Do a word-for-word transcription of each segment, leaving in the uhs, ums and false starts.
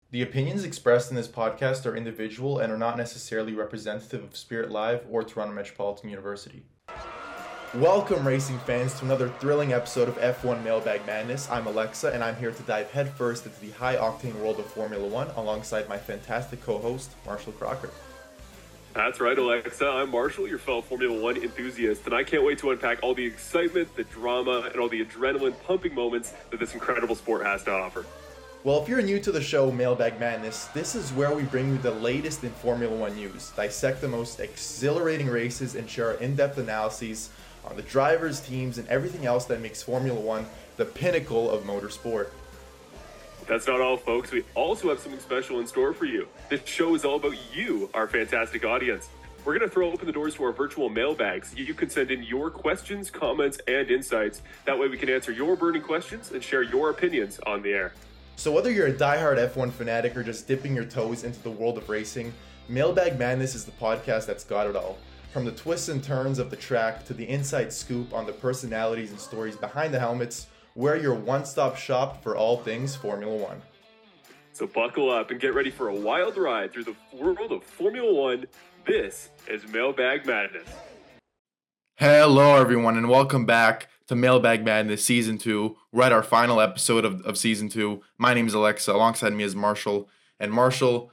The opinions expressed in this podcast are individual and are not necessarily representative of Spirit Live or Toronto Metropolitan University. Welcome, racing fans, to another thrilling episode of F one Mailbag Madness. I'm Alexa, and I'm here to dive headfirst into the high-octane world of Formula One alongside my fantastic co-host, Marshall Crocker. That's right, Alexa. I'm Marshall, your fellow Formula One enthusiast, and I can't wait to unpack all the excitement, the drama, and all the adrenaline-pumping moments that this incredible sport has to offer. Well, if you're new to the show Mailbag Madness, this is where we bring you the latest in Formula One news, dissect the most exhilarating races, and share our in-depth analyses on the drivers, teams, and everything else that makes Formula One the pinnacle of motorsport. That's not all, folks. We also have something special in store for you. This show is all about you, our fantastic audience. We're going to throw open the doors to our virtual mailbags. You can send in your questions, comments, and insights. That way we can answer your burning questions and share your opinions on the air. So whether you're a diehard F one fanatic or just dipping your toes into the world of racing, Mailbag Madness is the podcast that's got it all. From the twists and turns of the track to the inside scoop on the personalities and stories behind the helmets, we're your one-stop shop for all things Formula One. So buckle up and get ready for a wild ride through the world of Formula One. This is Mailbag Madness. Hello, everyone, and welcome back to Mailbag Madness Season two. We're at our final episode of, of Season two. My name is Alexa. Alongside me is Marshall. And Marshall,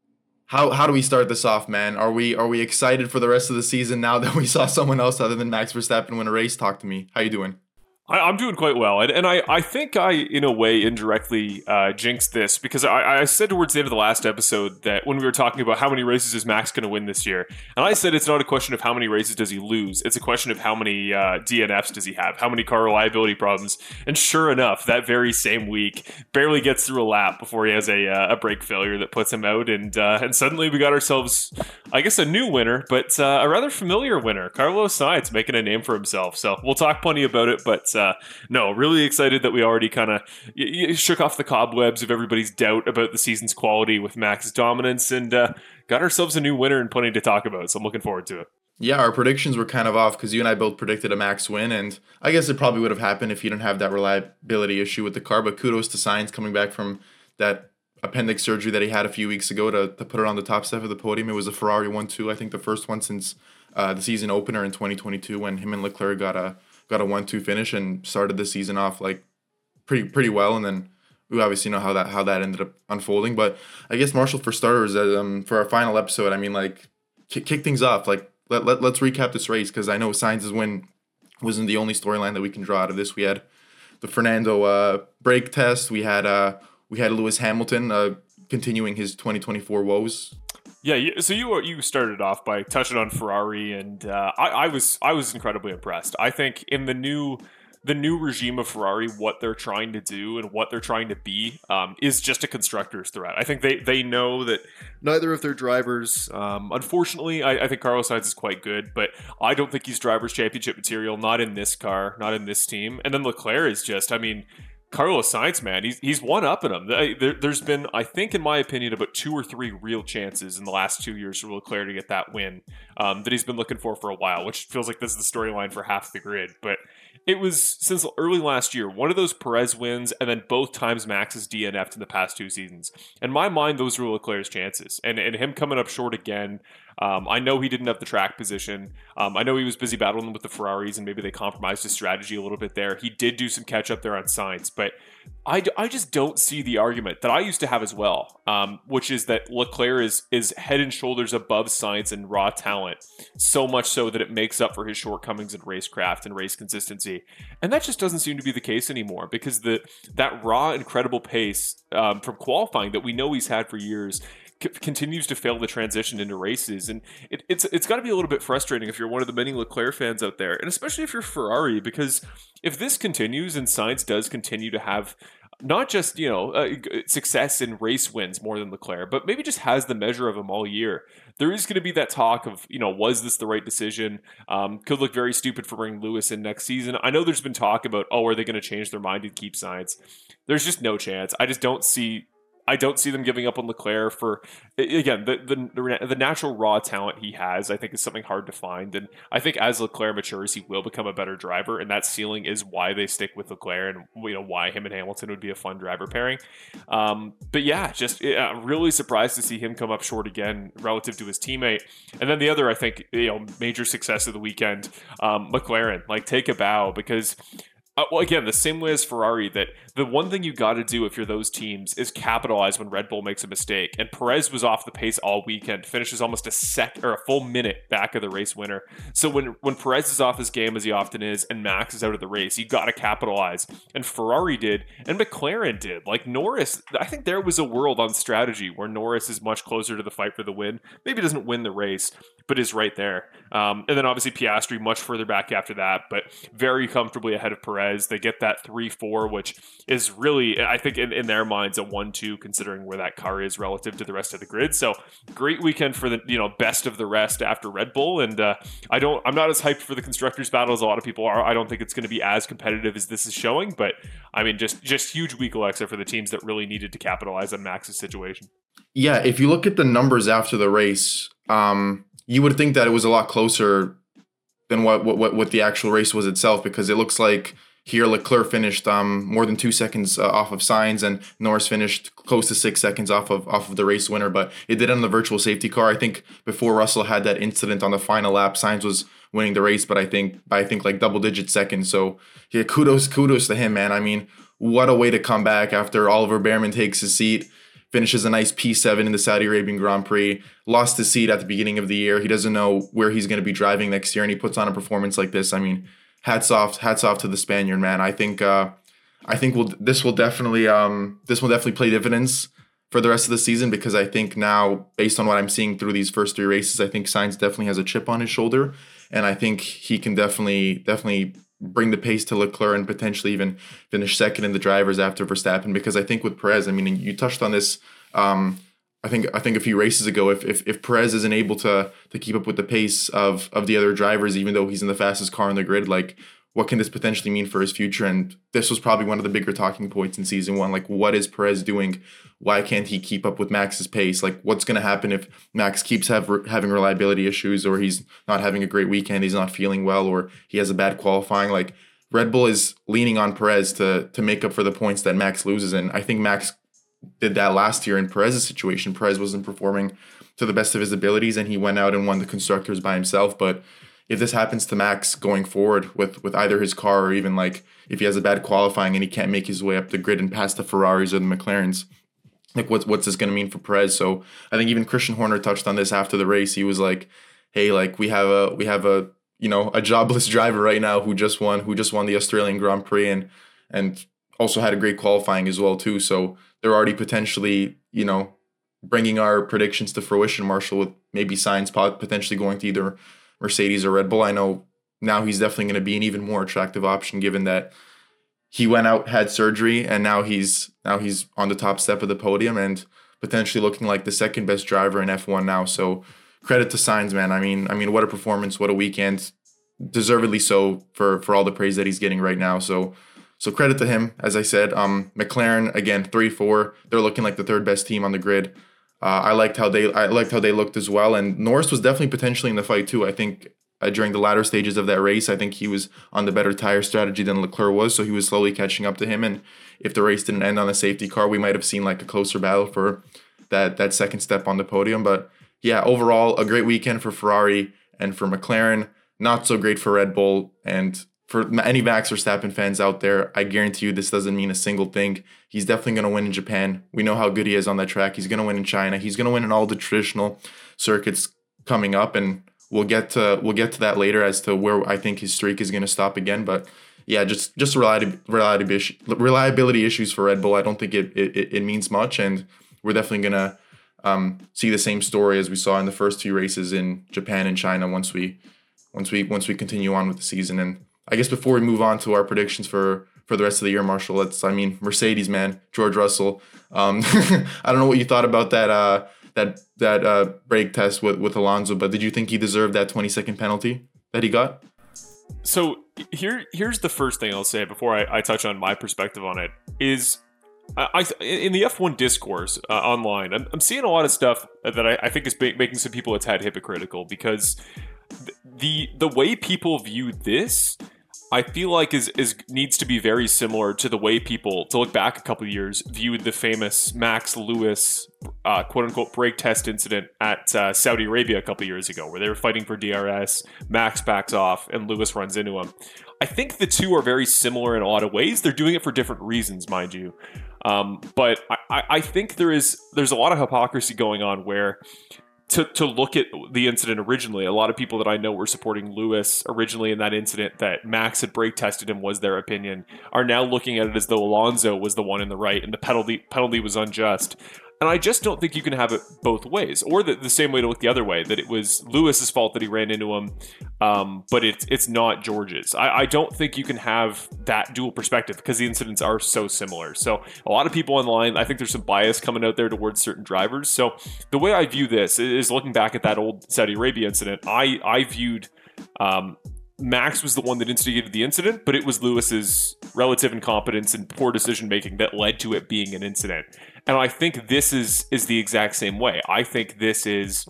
how how do we start this off, man? Are we are we excited for the rest of the season now that we saw someone else other than Max Verstappen win a race? Talk to me. How you doing? I, I'm doing quite well, and, and I, I think I, in a way, indirectly uh, jinxed this, because I, I said towards the end of the last episode that when we were talking about how many races is Max going to win this year, and I said it's not a question of how many races does he lose, it's a question of how many uh, D N Fs does he have, how many car reliability problems, and sure enough, that very same week, barely gets through a lap before he has a, uh, a brake failure that puts him out, and uh, and suddenly we got ourselves, I guess, a new winner, but uh, a rather familiar winner, Carlos Sainz, making a name for himself, so we'll talk plenty about it, but Uh, no, really excited that we already kind of y- y- shook off the cobwebs of everybody's doubt about the season's quality with Max's dominance and uh, got ourselves a new winner and plenty to talk about. So I'm looking forward to it. Yeah, our predictions were kind of off because you and I both predicted a Max win, and I guess it probably would have happened if you didn't have that reliability issue with the car. But kudos to Sainz coming back from that appendix surgery that he had a few weeks ago to, to put it on the top step of the podium. It was a Ferrari one two, I think the first one since uh, the season opener in twenty twenty-two when him and Leclerc got a got a one two finish and started the season off like pretty pretty well, and then we obviously know how that how that ended up unfolding. But I guess Marshall, for starters, um, for our final episode, I mean, like kick, kick things off. Like let, let let's recap this race because I know Sainz's win wasn't the only storyline that we can draw out of this. We had the Fernando uh, brake test. We had uh we had Lewis Hamilton uh, continuing his twenty twenty-four woes. Yeah, so you you started off by touching on Ferrari, and uh, I, I was I was incredibly impressed. I think in the new the new regime of Ferrari, what they're trying to do and what they're trying to be um, is just a constructor's threat. I think they they know that neither of their drivers, um, unfortunately, I, I think Carlos Sainz is quite good, but I don't think he's drivers' championship material. Not in this car, not in this team. And then Leclerc is just, I mean. Carlos Sainz, man, he's he's one up in him. There, there's been, I think, in my opinion, about two or three real chances in the last two years for Leclerc to get that win um, that he's been looking for for a while, which feels like this is the storyline for half the grid. But it was since early last year, one of those Perez wins, and then both times Max has D N F'd in the past two seasons. In my mind, those were Leclerc's chances, and and him coming up short again. Um, I know he didn't have the track position. Um, I know he was busy battling with the Ferraris and maybe they compromised his strategy a little bit there. He did do some catch up there on Sainz, but I, I just don't see the argument that I used to have as well, um, which is that Leclerc is, is head and shoulders above Sainz in raw talent, so much so that it makes up for his shortcomings in racecraft and race consistency. And that just doesn't seem to be the case anymore because the that raw, incredible pace um, from qualifying that we know he's had for years continues to fail to transition into races, and it, it's it's got to be a little bit frustrating if you're one of the many Leclerc fans out there, and especially if you're Ferrari, because if this continues and Sainz does continue to have not just you know uh, success in race wins more than Leclerc, but maybe just has the measure of them all year, there is going to be that talk of you know was this the right decision? Um, could look very stupid for bringing Lewis in next season. I know there's been talk about oh are they going to change their mind and keep Sainz? There's just no chance. I just don't see. I don't see them giving up on Leclerc for, again, the, the the natural raw talent he has, I think is something hard to find. And I think as Leclerc matures, he will become a better driver. And that ceiling is why they stick with Leclerc and, you know, why him and Hamilton would be a fun driver pairing. Um, but yeah, just yeah, really surprised to see him come up short again relative to his teammate. And then the other, I think, you know, major success of the weekend, um, McLaren, like take a bow because Uh, well, again, the same way as Ferrari, that the one thing you got to do if you're those teams is capitalize when Red Bull makes a mistake. And Perez was off the pace all weekend, finishes almost a sec or a full minute back of the race winner. So when when Perez is off his game, as he often is, and Max is out of the race, you got to capitalize. And Ferrari did, and McLaren did. Like Norris, I think there was a world on strategy where Norris is much closer to the fight for the win. Maybe doesn't win the race, but is right there. Um, and then obviously Piastri much further back after that, but very comfortably ahead of Perez. They get that three four, which is really, I think, in, in their minds, a one two, considering where that car is relative to the rest of the grid. So great weekend for the, you know, best of the rest after Red Bull. And uh, I don't, I'm not as hyped for the constructors battle as a lot of people are. I don't think it's going to be as competitive as this is showing, but I mean, just just huge week, Alexa, for the teams that really needed to capitalize on Max's situation. Yeah, if you look at the numbers after the race, um, you would think that it was a lot closer than what what what the actual race was itself, because it looks like here Leclerc finished um, more than two seconds uh, off of Sainz, and Norris finished close to six seconds off of off of the race winner. But it did on the virtual safety car. I think before Russell had that incident on the final lap, Sainz was winning the race, but I think by I think like double digit seconds. So yeah, kudos kudos to him, man. I mean, what a way to come back after Oliver Behrman takes his seat. Finishes a nice P seven in the Saudi Arabian Grand Prix, lost his seat at the beginning of the year. He doesn't know where he's going to be driving next year, and he puts on a performance like this. I mean, hats off, hats off to the Spaniard, man. I think, uh, I think we'll, this will definitely, um, this will definitely play dividends for the rest of the season, because I think now, based on what I'm seeing through these first three races, I think Sainz definitely has a chip on his shoulder, and I think he can definitely, definitely bring the pace to Leclerc and potentially even finish second in the drivers after Verstappen. Because I think with Perez, I mean, you touched on this, um, I think I think a few races ago, if if, if Perez isn't able to to keep up with the pace of of the other drivers, even though he's in the fastest car on the grid, like, what can this potentially mean for his future? And this was probably one of the bigger talking points in season one. Like, what is Perez doing? Why can't he keep up with Max's pace? Like, what's going to happen if Max keeps have, having reliability issues, or he's not having a great weekend, he's not feeling well, or he has a bad qualifying? Like, Red Bull is leaning on Perez to to make up for the points that Max loses. And I think Max did that last year in Perez's situation. Perez wasn't performing to the best of his abilities, and he went out and won the constructors by himself. But if this happens to Max going forward with, with either his car, or even like if he has a bad qualifying and he can't make his way up the grid and past the Ferraris or the McLarens, like what's what's this going to mean for Perez? So I think even Christian Horner touched on this after the race. He was like, "Hey, like we have a we have a you know a jobless driver right now who just won who just won the Australian Grand Prix and and also had a great qualifying as well too. So they're already potentially you know bringing our predictions to fruition, Marshall, with maybe Sainz potentially going to either Mercedes or Red Bull. I know now he's definitely going to be an even more attractive option, given that he went out, had surgery, and now he's now he's on the top step of the podium and potentially looking like the second best driver in F one now. So credit to Sainz, man. I mean, I mean, what a performance, what a weekend, deservedly so for for all the praise that he's getting right now. So so credit to him. As I said, um, McLaren again three four. They're looking like the third best team on the grid. Uh, I liked how they I liked how they looked as well, and Norris was definitely potentially in the fight too. I think uh, during the latter stages of that race, I think he was on the better tire strategy than Leclerc was, so he was slowly catching up to him. And if the race didn't end on a safety car, we might have seen like a closer battle for that that second step on the podium. But yeah, overall a great weekend for Ferrari and for McLaren. Not so great for Red Bull. And for any Max Verstappen fans out there, I guarantee you this doesn't mean a single thing. He's definitely going to win in Japan. We know how good he is on that track. He's going to win in China. He's going to win in all the traditional circuits coming up, and we'll get to we'll get to that later as to where I think his streak is going to stop again. But yeah, just just reliability reliability issues for Red Bull. I don't think it it, it means much, and we're definitely going to um, see the same story as we saw in the first two races in Japan and China once we once we once we continue on with the season. And I guess before we move on to our predictions for, for the rest of the year, Marshall, let's, I mean, Mercedes, man, George Russell. Um, I don't know what you thought about that uh, that that uh, brake test with, with Alonso, but did you think he deserved that twenty second penalty that he got? So here, here's the first thing I'll say before I, I touch on my perspective on it is I, I in the F one discourse uh, online, I'm, I'm seeing a lot of stuff that I, I think is ba- making some people a tad hypocritical, because the the way people view this, I feel like is is needs to be very similar to the way people, to look back a couple of years, viewed the famous Max Lewis uh, quote unquote brake test incident at uh, Saudi Arabia a couple of years ago, where they were fighting for D R S. Max backs off and Lewis runs into him. I think the two are very similar in a lot of ways. They're doing it for different reasons, mind you. Um, but I, I think there is there's a lot of hypocrisy going on where, To, to look at the incident originally, a lot of people that I know were supporting Lewis originally in that incident, that Max had brake tested him was their opinion, are now looking at it as though Alonso was the one in the right and the penalty penalty was unjust. And I just don't think you can have it both ways, or the, the same way to look the other way, that it was Lewis's fault that he ran into him, um, but it's it's not George's. I, I don't think you can have that dual perspective, because the incidents are so similar. So a lot of people online, I think there's some bias coming out there towards certain drivers. So the way I view this is looking back at that old Saudi Arabia incident. I, I viewed um, Max was the one that instigated the incident, but it was Lewis's relative incompetence and poor decision making that led to it being an incident. And I think this is is the exact same way. I think this is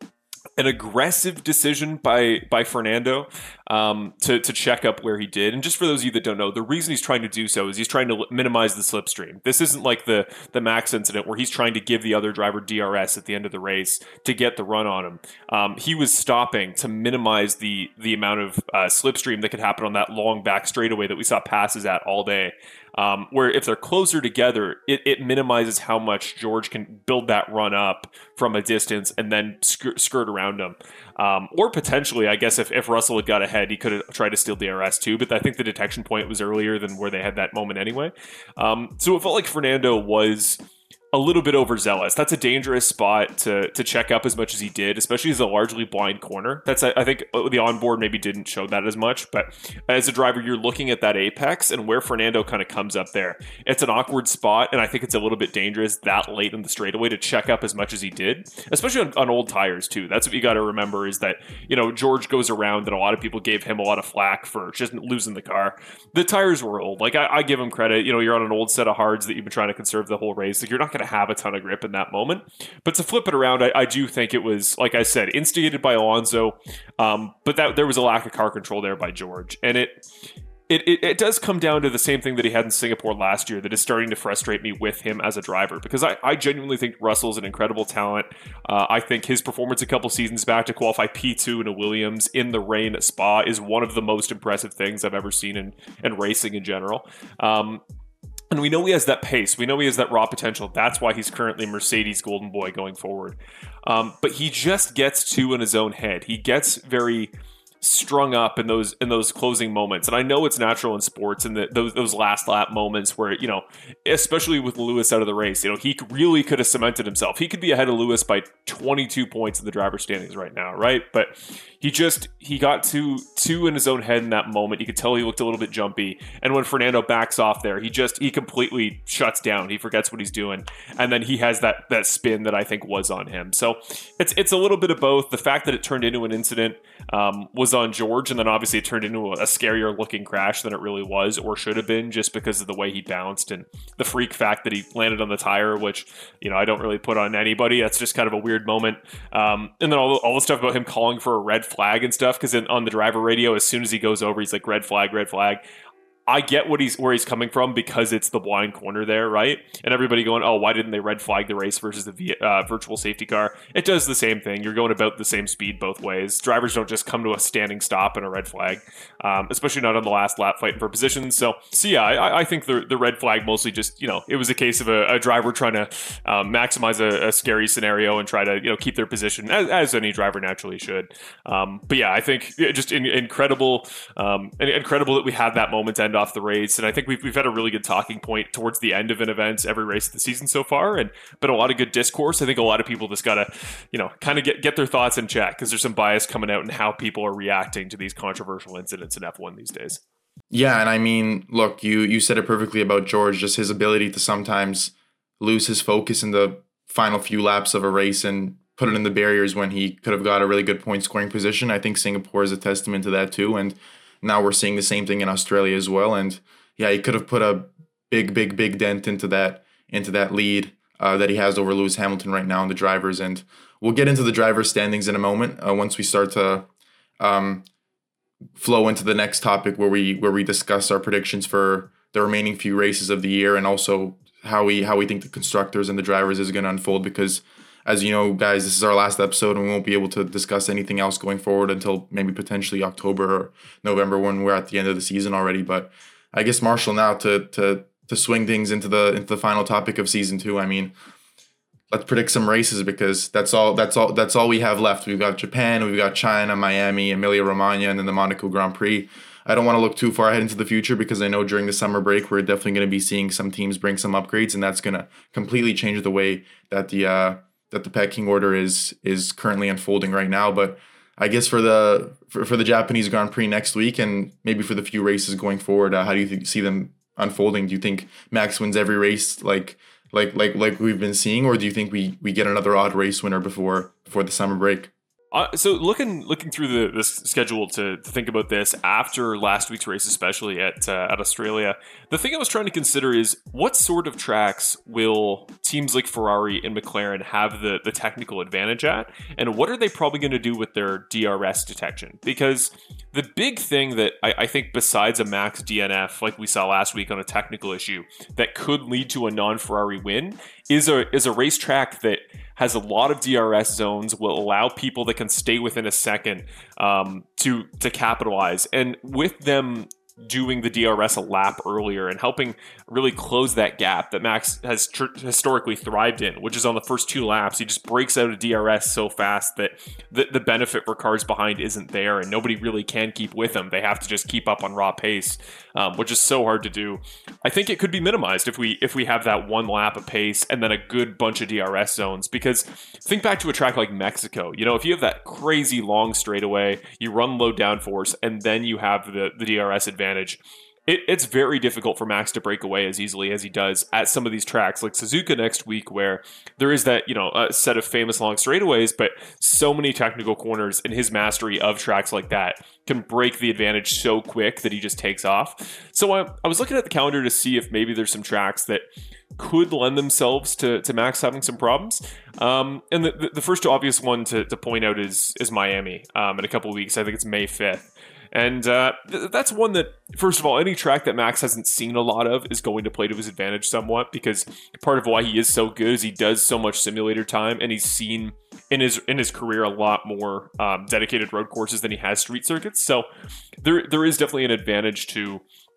an aggressive decision by by Fernando um, to to check up where he did. And just for those of you that don't know, the reason he's trying to do so is he's trying to minimize the slipstream. This isn't like the the Max incident where he's trying to give the other driver D R S at the end of the race to get the run on him. Um, he was stopping to minimize the the amount of uh, slipstream that could happen on that long back straightaway that we saw passes at all day. Um, where if they're closer together, it, it minimizes how much George can build that run up from a distance and then sk- skirt around him. Um, or potentially, I guess, if, if Russell had got ahead, he could have tried to steal D R S too, but I think the detection point was earlier than where they had that moment anyway. Um, so it felt like Fernando was a little bit overzealous. That's a dangerous spot to to check up as much as he did, especially as a largely blind corner. That's I think the onboard maybe didn't show that as much, but as a driver, you're looking at that apex and where Fernando kind of comes up there. It's an awkward spot, and I think it's a little bit dangerous that late in the straightaway to check up as much as he did, especially on, on old tires too. That's what you got to remember, is that, you know, George goes around and a lot of people gave him a lot of flack for just losing the car. The tires were old. Like I, I give him credit. You know, you're on an old set of hards that you've been trying to conserve the whole race. Like you're not going to have a ton of grip in that moment. But to flip it around, I, I do think it was, like I said, instigated by Alonso, um, but that there was a lack of car control there by George. And it, it it it does come down to the same thing that he had in Singapore last year that is starting to frustrate me with him as a driver, because I, I genuinely think Russell's an incredible talent. Uh, I think his performance a couple seasons back to qualify P two in a Williams in the rain at Spa is one of the most impressive things I've ever seen in, in racing in general. Um, And we know he has that pace. We know he has that raw potential. That's why he's currently Mercedes golden boy going forward. Um, but he just gets too in his own head. He gets very strung up in those in those closing moments. And I know it's natural in sports, and those those last lap moments where, you know, especially with Lewis out of the race, you know, he really could have cemented himself. He could be ahead of Lewis by twenty-two points in the driver's standings right now, right? But he just he got too too in his own head in that moment. You could tell he looked a little bit jumpy. And when Fernando backs off there, he just he completely shuts down. He forgets what he's doing, and then he has that that spin that I think was on him. So it's it's a little bit of both. The fact that it turned into an incident um, was on George, and then obviously it turned into a scarier looking crash than it really was or should have been, just because of the way he bounced and the freak fact that he landed on the tire, which, you know, I don't really put on anybody. That's just kind of a weird moment. Um, and then all, all the stuff about him calling for a red flag and stuff, because on the driver radio, as soon as he goes over, he's like, red flag, red flag. I get what he's where he's coming from, because it's the blind corner there, right? And everybody going, oh, why didn't they red flag the race versus the uh, virtual safety car? It does the same thing. You're going about the same speed both ways. Drivers don't just come to a standing stop and a red flag, um, especially not on the last lap fighting for position. So, so yeah, I, I think the the red flag mostly just, you know, it was a case of a, a driver trying to um, maximize a, a scary scenario and try to, you know, keep their position, as, as any driver naturally should. Um, but yeah, I think just in, incredible, um, incredible that we had that moment end off the race. And I think we've, we've had a really good talking point towards the end of an event every race of the season so far, and been a lot of good discourse. I think a lot of people just gotta, you know, kind of get, get their thoughts in check, because there's some bias coming out in how people are reacting to these controversial incidents in F one these days. Yeah, and I mean, look, you you said it perfectly about George, just his ability to sometimes lose his focus in the final few laps of a race and put it in the barriers when he could have got a really good point scoring position. I think Singapore is a testament to that too, and now we're seeing the same thing in Australia as well. And yeah, he could have put a big, big, big dent into that into that lead uh, that he has over Lewis Hamilton right now in the drivers. And we'll get into the driver standings in a moment uh, once we start to um, flow into the next topic where we where we discuss our predictions for the remaining few races of the year, and also how we how we think the constructors and the drivers is going to unfold. Because, as you know, guys, this is our last episode, and we won't be able to discuss anything else going forward until maybe potentially October or November, when we're at the end of the season already. But I guess, Marshall, now to to to swing things into the into the final topic of season two. I mean, let's predict some races, because that's all that's all that's all we have left. We've got Japan, we've got China, Miami, Emilia Romagna, and then the Monaco Grand Prix. I don't want to look too far ahead into the future, because I know during the summer break we're definitely going to be seeing some teams bring some upgrades, and that's going to completely change the way that the uh, that the pecking order is is currently unfolding right now. But I guess for the for, for the Japanese Grand Prix next week, and maybe for the few races going forward, uh, how do you th- see them unfolding? Do you think Max wins every race like like like like we've been seeing, or do you think we we get another odd race winner before before the summer break? Uh, so looking looking through the, the schedule to, to think about this after last week's race, especially at uh, at Australia, the thing I was trying to consider is what sort of tracks will teams like Ferrari and McLaren have the, the technical advantage at, and what are they probably going to do with their D R S detection? Because the big thing that I, I think, besides a max D N F like we saw last week on a technical issue that could lead to a non-Ferrari win, is a is a racetrack that has a lot of D R S zones, will allow people that can stay within a second um, to to capitalize. And with them doing the D R S a lap earlier and helping really close that gap that Max has tr- historically thrived in, which is on the first two laps, he just breaks out of D R S so fast that the, the benefit for cars behind isn't there, and nobody really can keep with him. They have to just keep up on raw pace, um, which is so hard to do. I think it could be minimized if we if we have that one lap of pace and then a good bunch of D R S zones. Because think back to a track like Mexico. You know, if you have that crazy long straightaway, you run low downforce, and then you have the, the D R S advantage, It, it's very difficult for Max to break away as easily as he does at some of these tracks like Suzuka next week, where there is that, you know, a set of famous long straightaways, but so many technical corners, and his mastery of tracks like that can break the advantage so quick that he just takes off. So I, I was looking at the calendar to see if maybe there's some tracks that could lend themselves to, to Max having some problems. Um, and the, the first obvious one to, to point out is, is Miami um, in a couple of weeks. I think it's May fifth. And uh, th- that's one that, first of all, any track that Max hasn't seen a lot of is going to play to his advantage somewhat, because part of why he is so good is he does so much simulator time, and he's seen in his in his career a lot more um, dedicated road courses than he has street circuits. So there there is definitely an advantage to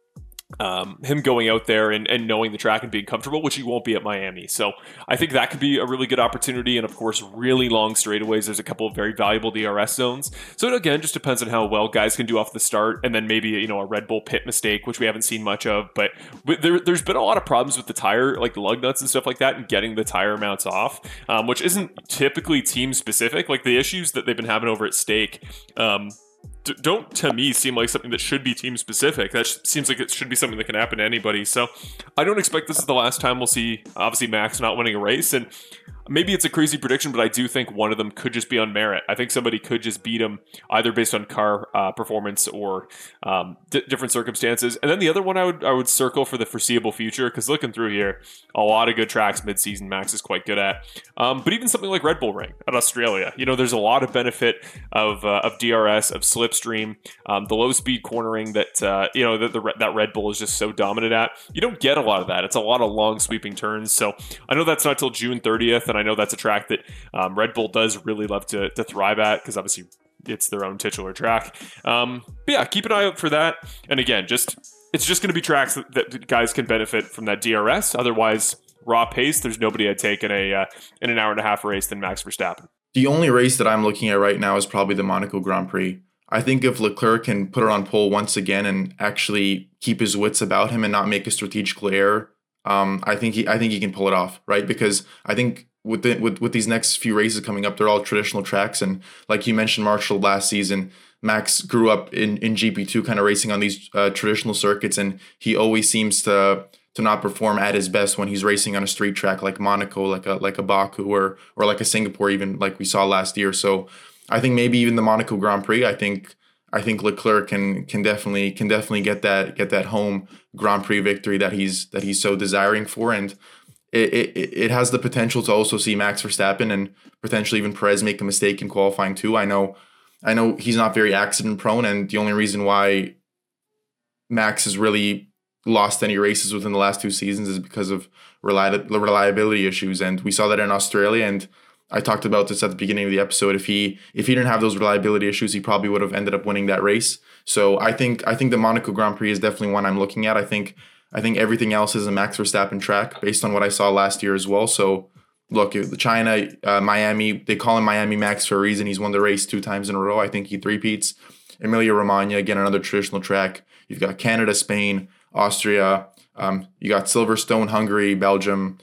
Um, him going out there and, and knowing the track and being comfortable, which he won't be at Miami. So I think that could be a really good opportunity. And of course, really long straightaways. There's a couple of very valuable D R S zones. So it again just depends on how well guys can do off the start, and then maybe, you know, a Red Bull pit mistake, which we haven't seen much of. But there, there's been a lot of problems with the tire, like the lug nuts and stuff like that, and getting the tire mounts off, um, which isn't typically team specific. Like the issues that they've been having over at Stake, um, don't, to me, seem like something that should be team specific. That sh- seems like it should be something that can happen to anybody. So I don't expect this is the last time we'll see, obviously, Max not winning a race. And maybe it's a crazy prediction, but I do think one of them could just be on merit. I think somebody could just beat him either based on car uh, performance or um, d- different circumstances. And then the other one I would I would circle for the foreseeable future, because looking through here, a lot of good tracks mid-season Max is quite good at. Um, but even something like Red Bull Ring at Australia, you know, there's a lot of benefit of uh, of D R S, of slipstream, um, the low-speed cornering that uh, you know that the that Red Bull is just so dominant at. You don't get a lot of that. It's a lot of long sweeping turns. So I know that's not till June thirtieth, and I know that's a track that um, Red Bull does really love to, to thrive at, because obviously it's their own titular track. Um, but yeah, keep an eye out for that. And again, just it's just going to be tracks that, that guys can benefit from that D R S. Otherwise, raw pace, there's nobody I'd take in a uh, in an hour and a half race than Max Verstappen. The only race that I'm looking at right now is probably the Monaco Grand Prix. I think if Leclerc can put it on pole once again and actually keep his wits about him and not make a strategical error, um, I think he I think he can pull it off, right? Because I think with the, with with these next few races coming up, they're all traditional tracks, and like you mentioned, Marshall, last season, Max grew up in, in G P two, kind of racing on these uh, traditional circuits, and he always seems to to not perform at his best when he's racing on a street track like Monaco, like a like a Baku, or or like a Singapore, even like we saw last year. So I think maybe even the Monaco Grand Prix, I think I think Leclerc can can definitely can definitely get that get that home Grand Prix victory that he's that he's so desiring for. And it, it, it has the potential to also see Max Verstappen and potentially even Perez make a mistake in qualifying too. I know, I know he's not very accident prone, and the only reason why Max has really lost any races within the last two seasons is because of reli- reliability issues, and we saw that in Australia. And I talked about this at the beginning of the episode. If he if he didn't have those reliability issues, he probably would have ended up winning that race. So I think I think the Monaco Grand Prix is definitely one I'm looking at. I think I think everything else is a Max Verstappen track based on what I saw last year as well. So look, China, uh, Miami, they call him Miami Max for a reason. He's won the race two times in a row. I think he three-peats. Emilia Romagna, again, another traditional track. You've got Canada, Spain, Austria. Um, you got Silverstone, Hungary, Belgium,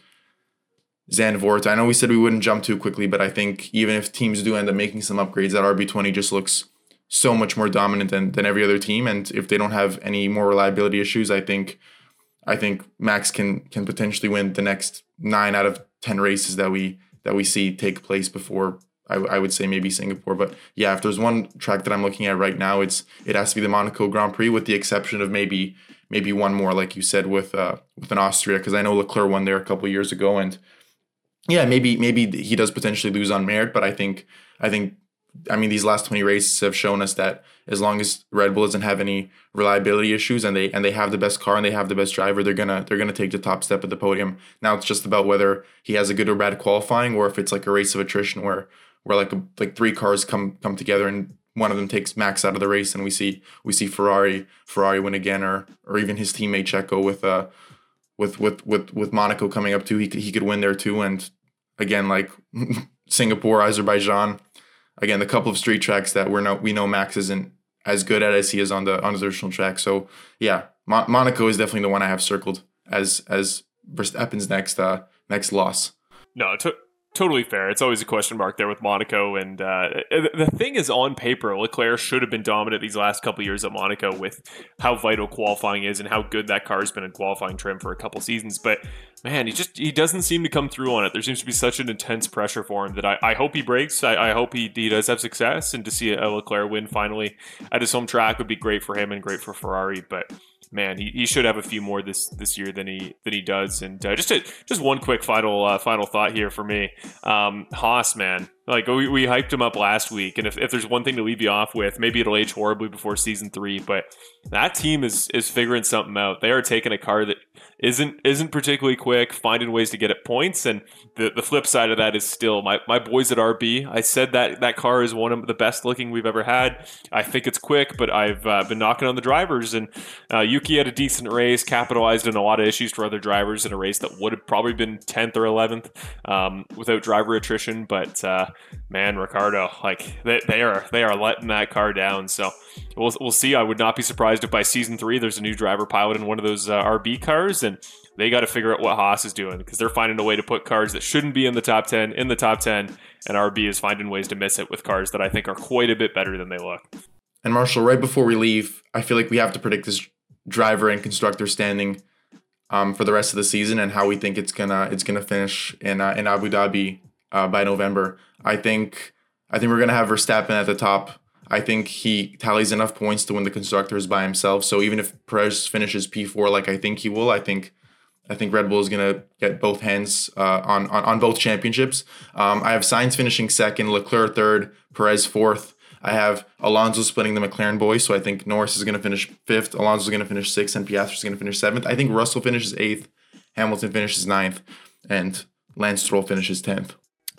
Zandvoort. I know we said we wouldn't jump too quickly, but I think even if teams do end up making some upgrades, that R B twenty just looks so much more dominant than, than every other team. And if they don't have any more reliability issues, I think I think Max can can potentially win the next nine out of ten races that we that we see take place before I, I would say maybe Singapore. But yeah, if there's one track that I'm looking at right now, it's it has to be the Monaco Grand Prix, with the exception of maybe maybe one more, like you said, with uh with an Austria, because I know Leclerc won there a couple of years ago, and yeah, maybe maybe he does potentially lose on merit, but I think I think I mean these last twenty races have shown us that as long as Red Bull doesn't have any reliability issues and they and they have the best car and they have the best driver, they're gonna they're gonna take the top step at the podium. Now it's just about whether he has a good or bad qualifying, or if it's like a race of attrition where where like a, like three cars come come together and one of them takes Max out of the race, and we see we see Ferrari Ferrari win again, or or even his teammate Checo with uh with with with with Monaco coming up too. He could, he could win there too, and again like Singapore, Azerbaijan, again the couple of street tracks that we're no we know Max isn't as good at as he is on the on the traditional track. So yeah, Mo- Monaco is definitely the one I have circled as as Verstappen's next uh next loss. No, to- totally fair. It's always a question mark there with Monaco, and uh, the thing is, on paper, Leclerc should have been dominant these last couple of years at Monaco with how vital qualifying is and how good that car has been in qualifying trim for a couple seasons. But man, he just he doesn't seem to come through on it. There seems to be such an intense pressure for him that I, I hope he breaks. I, I hope he, he does have success, and to see a Leclerc win finally at his home track would be great for him and great for Ferrari. But man, he, he should have a few more this this year than he than he does. And uh, just a, just one quick final uh, final thought here for me. Um, Haas, man, like we, we hyped him up last week, and if, if there's one thing to leave you off with, maybe it'll age horribly before season three, but that team is is figuring something out. They are taking a car that isn't isn't particularly quick, finding ways to get it points, and the, the flip side of that is still my, my boys at R B. I said that that car is one of the best looking we've ever had. I think it's quick, but I've uh, been knocking on the drivers, and uh, Yuki had a decent race, capitalized on a lot of issues for other drivers in a race that would have probably been tenth or eleventh um, without driver attrition. But uh, man, Ricardo, like they, they are they are letting that car down. So we'll we'll see. I would not be surprised if by season three there's a new driver pilot in one of those uh, R B cars, and they got to figure out what Haas is doing, because they're finding a way to put cars that shouldn't be in the top ten in the top ten, and R B is finding ways to miss it with cars that I think are quite a bit better than they look. And Marshall, right before we leave, I feel like we have to predict this driver and constructor standing um, for the rest of the season and how we think it's gonna it's gonna finish in uh, in Abu Dhabi uh, by November. I think I think we're gonna have Verstappen at the top. I think he tallies enough points to win the constructors by himself. So even if Perez finishes P four like I think he will, I think I think Red Bull is going to get both hands uh, on, on on both championships. Um, I have Sainz finishing second, Leclerc third, Perez fourth. I have Alonso splitting the McLaren boys, so I think Norris is going to finish fifth, Alonso is going to finish sixth, and Piastri is going to finish seventh. I think Russell finishes eighth, Hamilton finishes ninth, and Lance Stroll finishes tenth.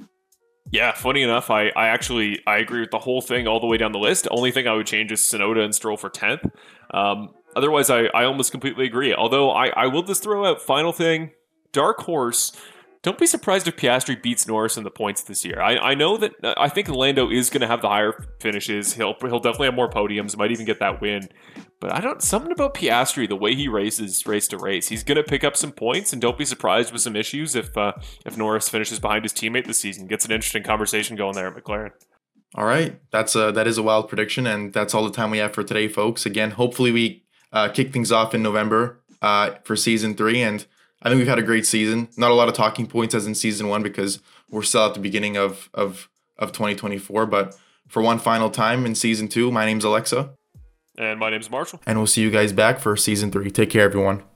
Yeah, funny enough, I, I actually I agree with the whole thing all the way down the list. Only thing I would change is Tsunoda and Stroll for tenth. Um, otherwise, I, I almost completely agree. Although I, I will just throw out final thing, dark horse. Don't be surprised if Piastri beats Norris in the points this year. I, I know that I think Lando is going to have the higher finishes. He'll he'll definitely have more podiums. Might even get that win. But I don't something about Piastri, the way he races race to race. He's going to pick up some points, and don't be surprised with some issues if uh, if Norris finishes behind his teammate this season. Gets an interesting conversation going there at McLaren. All right, that's a that is a wild prediction, and that's all the time we have for today, folks. Again, hopefully we uh, kick things off in November uh, for season three, and I think we've had a great season. Not a lot of talking points as in season one because we're still at the beginning of of of twenty twenty-four. But for one final time in season two, my name's Alexa. And my name's Marshall. And we'll see you guys back for season three. Take care, everyone.